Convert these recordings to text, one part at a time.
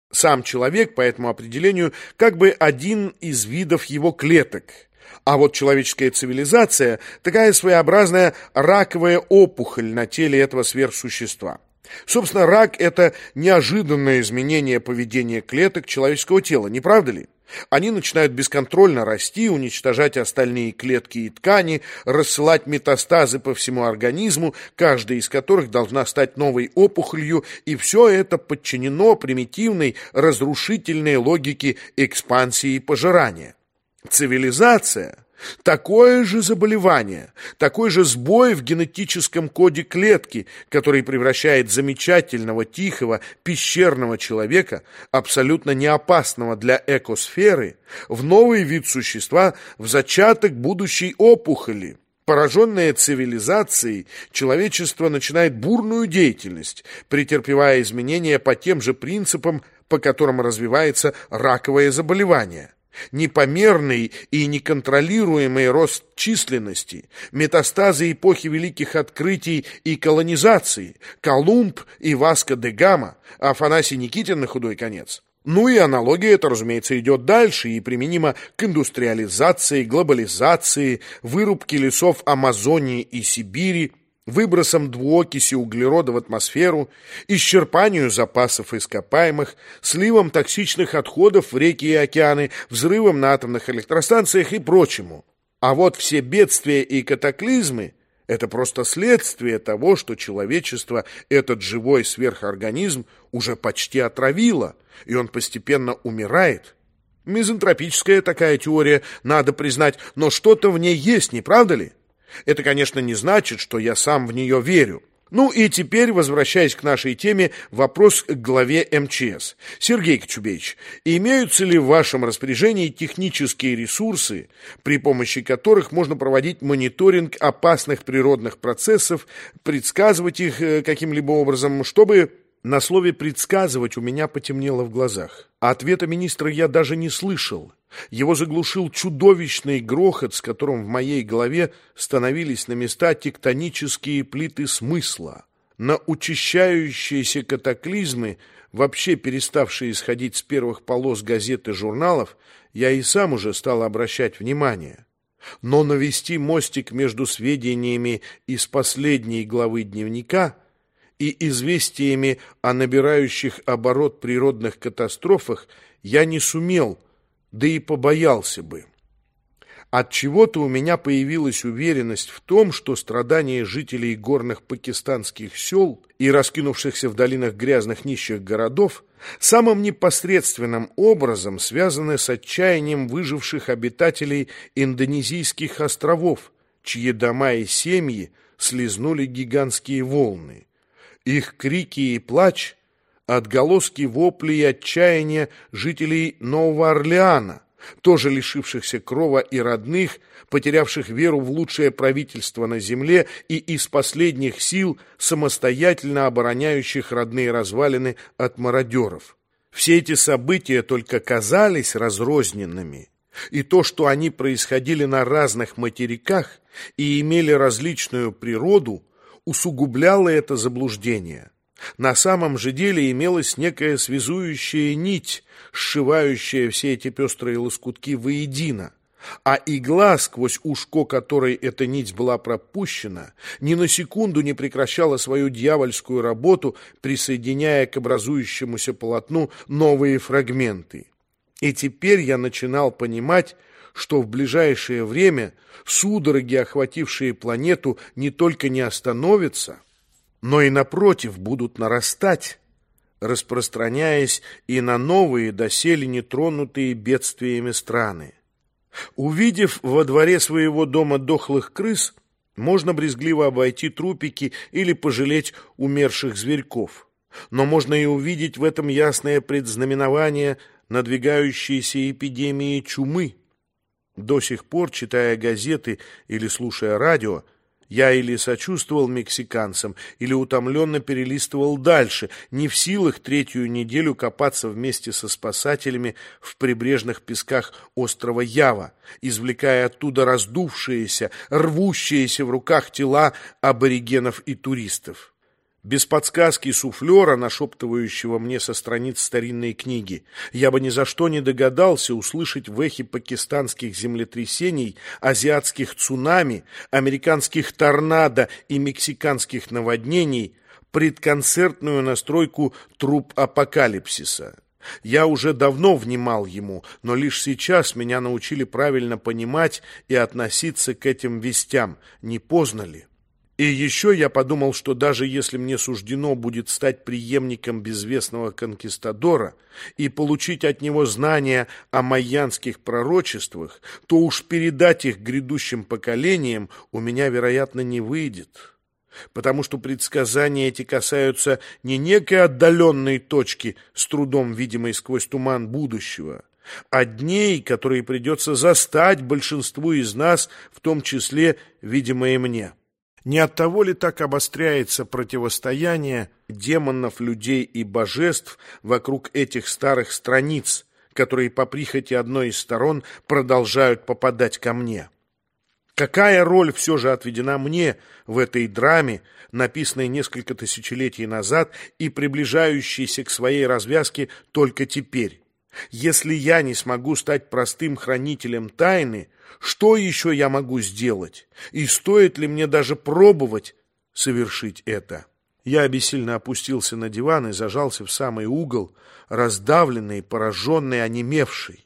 Сам человек, по этому определению, как бы один из видов его клеток. А вот человеческая цивилизация – такая своеобразная раковая опухоль на теле этого сверхсущества. Собственно, рак – это неожиданное изменение поведения клеток человеческого тела, не правда ли? Они начинают бесконтрольно расти, уничтожать остальные клетки и ткани, рассылать метастазы по всему организму, каждая из которых должна стать новой опухолью, и все это подчинено примитивной разрушительной логике экспансии и пожирания. Цивилизация – такое же заболевание, такой же сбой в генетическом коде клетки, который превращает замечательного, тихого, пещерного человека, абсолютно неопасного для экосферы, в новый вид существа, в зачаток будущей опухоли. Пораженное цивилизацией, человечество начинает бурную деятельность, претерпевая изменения по тем же принципам, по которым развивается раковое заболевание. Непомерный и неконтролируемый рост численности, метастазы эпохи великих открытий и колонизации, Колумб и Васко де Гама, Афанасий Никитин на худой конец. Ну и аналогия эта, разумеется, идет дальше и применима к индустриализации, глобализации, вырубке лесов Амазонии и Сибири, выбросом двуокиси углерода в атмосферу, исчерпанию запасов ископаемых, сливом токсичных отходов в реки и океаны, взрывом на атомных электростанциях и прочему. А вот все бедствия и катаклизмы – это просто следствие того, что человечество этот живой сверхорганизм уже почти отравило, и он постепенно умирает. Мизантропическая такая теория, надо признать, но что-то в ней есть, не правда ли? Это, конечно, не значит, что я сам в нее верю. Ну и теперь, возвращаясь к нашей теме, вопрос к главе МЧС. Сергей Кочубеевич, имеются ли в вашем распоряжении технические ресурсы, при помощи которых можно проводить мониторинг опасных природных процессов, предсказывать их каким-либо образом, чтобы... На слове «предсказывать» у меня потемнело в глазах. Ответа министра я даже не слышал. Его заглушил чудовищный грохот, с которым в моей голове становились на места тектонические плиты смысла. На учащающиеся катаклизмы, вообще переставшие исходить с первых полос газет и журналов, я и сам уже стал обращать внимание. Но навести мостик между сведениями из последней главы дневника и известиями о набирающих оборот природных катастрофах я не сумел, да и побоялся бы. Отчего-то у меня появилась уверенность в том, что страдания жителей горных пакистанских сел и раскинувшихся в долинах грязных нищих городов самым непосредственным образом связаны с отчаянием выживших обитателей индонезийских островов, чьи дома и семьи слизнули гигантские волны. Их крики и плач – отголоски воплей и отчаяния жителей Нового Орлеана, тоже лишившихся крова и родных, потерявших веру в лучшее правительство на земле и из последних сил самостоятельно обороняющих родные развалины от мародеров. Все эти события только казались разрозненными, и то, что они происходили на разных материках и имели различную природу, усугубляло это заблуждение. На самом же деле имелась некая связующая нить, сшивающая все эти пестрые лоскутки воедино, а игла, сквозь ушко которой эта нить была пропущена, ни на секунду не прекращала свою дьявольскую работу, присоединяя к образующемуся полотну новые фрагменты. И теперь я начинал понимать, что в ближайшее время судороги, охватившие планету, не только не остановятся, но и, напротив, будут нарастать, распространяясь и на новые, доселе нетронутые бедствиями страны. Увидев во дворе своего дома дохлых крыс, можно брезгливо обойти трупики или пожалеть умерших зверьков. Но можно и увидеть в этом ясное предзнаменование надвигающейся эпидемии чумы. До сих пор, читая газеты или слушая радио, я или сочувствовал мексиканцам, или утомленно перелистывал дальше, не в силах третью неделю копаться вместе со спасателями в прибрежных песках острова Ява, извлекая оттуда раздувшиеся, рвущиеся в руках тела аборигенов и туристов. Без подсказки суфлера, нашептывающего мне со страниц старинной книги, я бы ни за что не догадался услышать в эхе пакистанских землетрясений, азиатских цунами, американских торнадо и мексиканских наводнений предконцертную настройку «Труп апокалипсиса». Я уже давно внимал ему, но лишь сейчас меня научили правильно понимать и относиться к этим вестям. Не поздно ли? И еще я подумал, что даже если мне суждено будет стать преемником безвестного конкистадора и получить от него знания о майянских пророчествах, то уж передать их грядущим поколениям у меня, вероятно, не выйдет. Потому что предсказания эти касаются не некой отдаленной точки, с трудом видимой сквозь туман будущего, а дней, которые придется застать большинству из нас, в том числе, видимо, и мне. Не от того ли так обостряется противостояние демонов, людей и божеств вокруг этих старых страниц, которые по прихоти одной из сторон продолжают попадать ко мне? Какая роль все же отведена мне в этой драме, написанной несколько тысячелетий назад и приближающейся к своей развязке только теперь? Если я не смогу стать простым хранителем тайны, что еще я могу сделать? И стоит ли мне даже пробовать совершить это? Я обессильно опустился на диван и зажался в самый угол, раздавленный, пораженный, онемевший.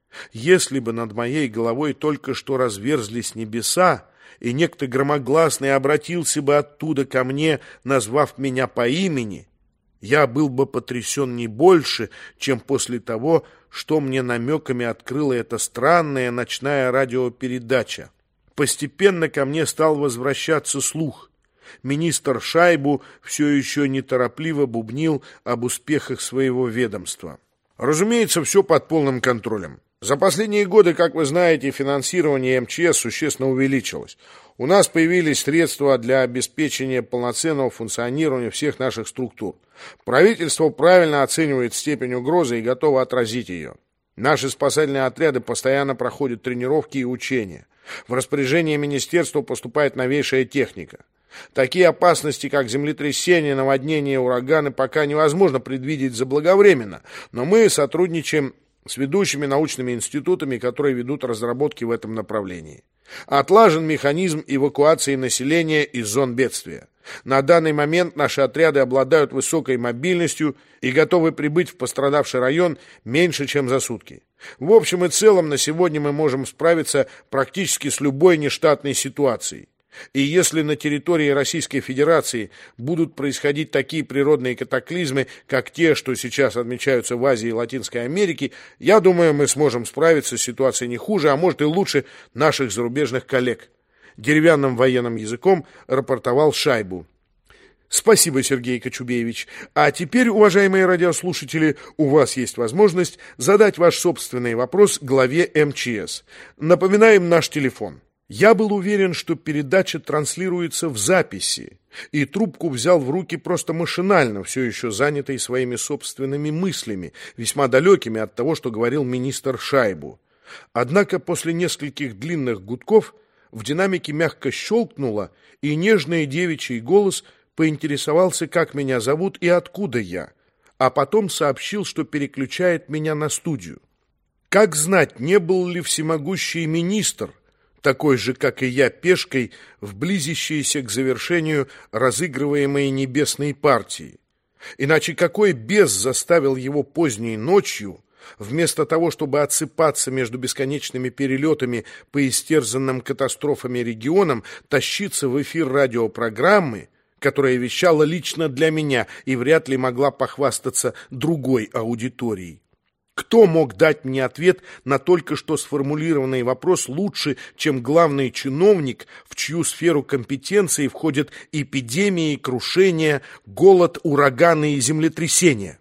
Если бы над моей головой только что разверзлись небеса, и некто громогласный обратился бы оттуда ко мне, назвав меня по имени, я был бы потрясен не больше, чем после того, что мне намеками открыла эта странная ночная радиопередача. Постепенно ко мне стал возвращаться слух. Министр Шайбу все еще неторопливо бубнил об успехах своего ведомства. Разумеется, все под полным контролем. За последние годы, как вы знаете, финансирование МЧС существенно увеличилось. У нас появились средства для обеспечения полноценного функционирования всех наших структур. Правительство правильно оценивает степень угрозы и готово отразить ее. Наши спасательные отряды постоянно проходят тренировки и учения. В распоряжение министерства поступает новейшая техника. Такие опасности, как землетрясения, наводнения, ураганы, пока невозможно предвидеть заблаговременно, но мы сотрудничаем с ведущими научными институтами, которые ведут разработки в этом направлении. Отлажен механизм эвакуации населения из зон бедствия. На данный момент наши отряды обладают высокой мобильностью и готовы прибыть в пострадавший район меньше, чем за сутки. В общем и целом, на сегодня мы можем справиться практически с любой нештатной ситуацией. И если на территории Российской Федерации будут происходить такие природные катаклизмы, как те, что сейчас отмечаются в Азии и Латинской Америке, я думаю, мы сможем справиться с ситуацией не хуже, а может и лучше наших зарубежных коллег. Деревянным военным языком рапортовал Шайбу. Спасибо, Сергей Кочубеевич. А теперь, уважаемые радиослушатели, у вас есть возможность задать ваш собственный вопрос главе МЧС. Напоминаем наш телефон. Я был уверен, что передача транслируется в записи, и трубку взял в руки просто машинально, все еще занятый своими собственными мыслями, весьма далекими от того, что говорил министр Шайбу. Однако после нескольких длинных гудков в динамике мягко щелкнуло, и нежный девичий голос поинтересовался, как меня зовут и откуда я, а потом сообщил, что переключает меня на студию. Как знать, не был ли всемогущий министр, такой же, как и я, пешкой в близящейся к завершению разыгрываемой небесной партии. Иначе какой бес заставил его поздней ночью, вместо того, чтобы отсыпаться между бесконечными перелетами по истерзанным катастрофами регионам, тащиться в эфир радиопрограммы, которая вещала лично для меня и вряд ли могла похвастаться другой аудиторией? Кто мог дать мне ответ на только что сформулированный вопрос лучше, чем главный чиновник, в чью сферу компетенции входят эпидемии, крушения, голод, ураганы и землетрясения?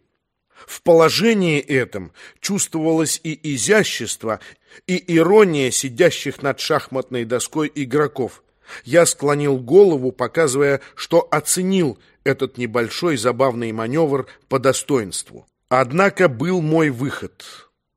В положении этом чувствовалось и изящество, и ирония сидящих над шахматной доской игроков. Я склонил голову, показывая, что оценил этот небольшой забавный маневр по достоинству. Однако был мой выход.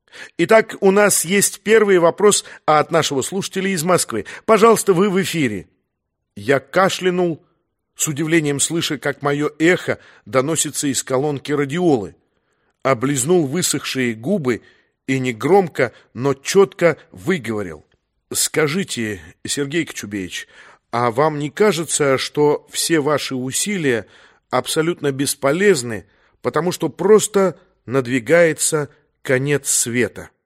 Итак, у нас есть первый вопрос от нашего слушателя из Москвы. Пожалуйста, вы в эфире. Я кашлянул, с удивлением слыша, как мое эхо доносится из колонки радиолы. Облизнул высохшие губы и негромко, но четко выговорил: «Скажите, Сергей Кочубеевич, а вам не кажется, что все ваши усилия абсолютно бесполезны, потому что просто надвигается конец света?»